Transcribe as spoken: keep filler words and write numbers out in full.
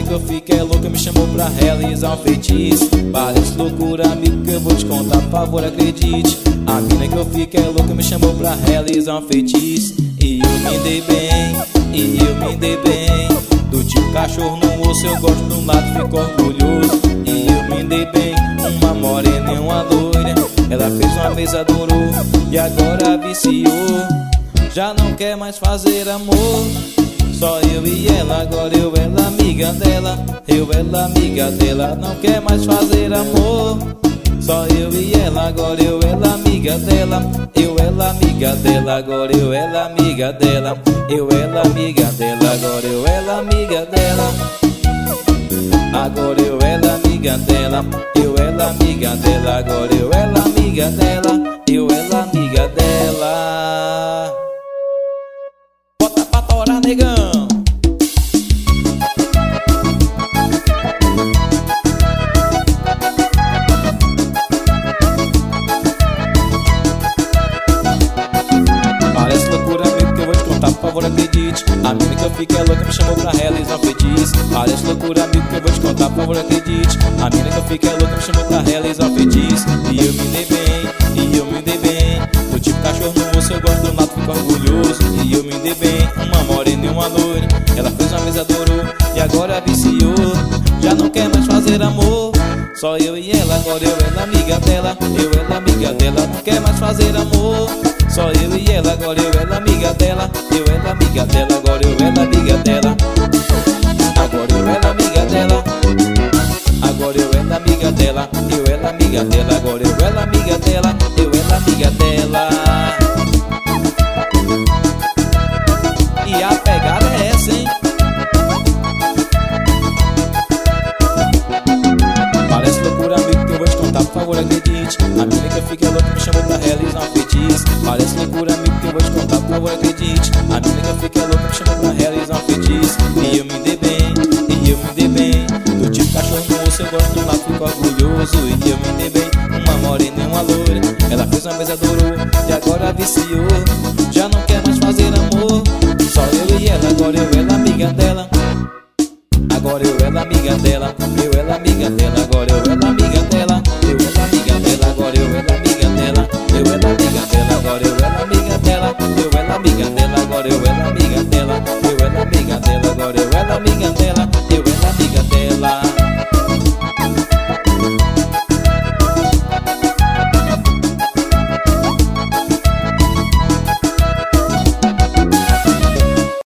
que eu fiquei louca me chamou pra realizar um feitiço. Parece loucura, amigo, que eu vou te contar, por favor, acredite. A mina que eu fiquei louca me chamou pra realizar um feitiço. E eu me dei bem, e eu me dei bem. Do tipo cachorro no osso, eu gosto de um lado, fico orgulhoso. E eu me dei bem, uma morena e uma loira. Ela fez uma vez, adorou, e agora viciou. Já não quer mais fazer amor, só eu e ela. Agora eu, ela, amiga dela. Eu, ela, amiga dela. Não quer mais fazer amor, só eu e ela. Agora eu, ela, amiga dela. Eu, ela, amiga dela. Agora eu, ela, amiga dela. Eu, ela, amiga dela. Agora eu, ela, amiga dela. Agora eu, ela, amiga dela. Eu, ela, amiga dela. Agora eu, ela, amiga dela. Eu, ela, amiga dela. Bota pra torar, negão. Parece loucura, amigo, que eu vou te contar, por favor, acredite. A mina que eu fiquei louca me chamou pra realizar um feitiço. Parece loucura, amigo, que eu vou te contar, por favor, acredite. A mina que eu fiquei louca me chamou pra realizar um feitiço. E eu me dei bem, e eu me dei bem. Do tipo cachorro no osso, eu gosto do mato, fico orgulhoso. E eu me dei bem, uma morena e uma loira. Ela fez uma vez, adorou, e agora viciou. Já não quer mais fazer amor, só eu e ela. Agora eu, ela, amiga dela. Eu, ela, amiga dela. Não quer mais fazer amor, só eu e ela. Agora eu, ela, amiga dela. Eu, ela, amiga dela. Agora eu, ela, amiga dela. Agora eu, ela, amiga dela. Agora eu, ela, amiga dela. Eu, ela, amiga dela. Agora eu, ela, amiga dela. Eu, ela, amiga dela. E a pegada é essa, hein? Parece loucura, amigo, que eu vou te contar, por favor, acredite. A mina que eu fiquei louca me chamou pra realizar um feitiço. Parece loucura, amigo, que eu vou te contar, por favor, acredite. A mina que eu fiquei louca me chamou pra realizar um feitiço. E eu me dei bem, e eu me dei bem. Do tipo cachorro no osso, eu gosto do lado, fico orgulhoso. E eu me dei bem, uma morena e uma loira. Ela fez uma vez, adorou, e agora viciou. Já não quer mais fazer amor, só eu e ela. Agora eu, ela, amiga dela. Agora eu, ela, amiga dela. Eu, ela, amiga dela. Agora eu, ela, amiga dela. Eu, ela, amiga dela. Agora eu, ela, amiga dela. Eu, ela, amiga dela. Agora eu, ela, amiga dela. Eu, ela, amiga dela. Agora eu, ela, amiga dela.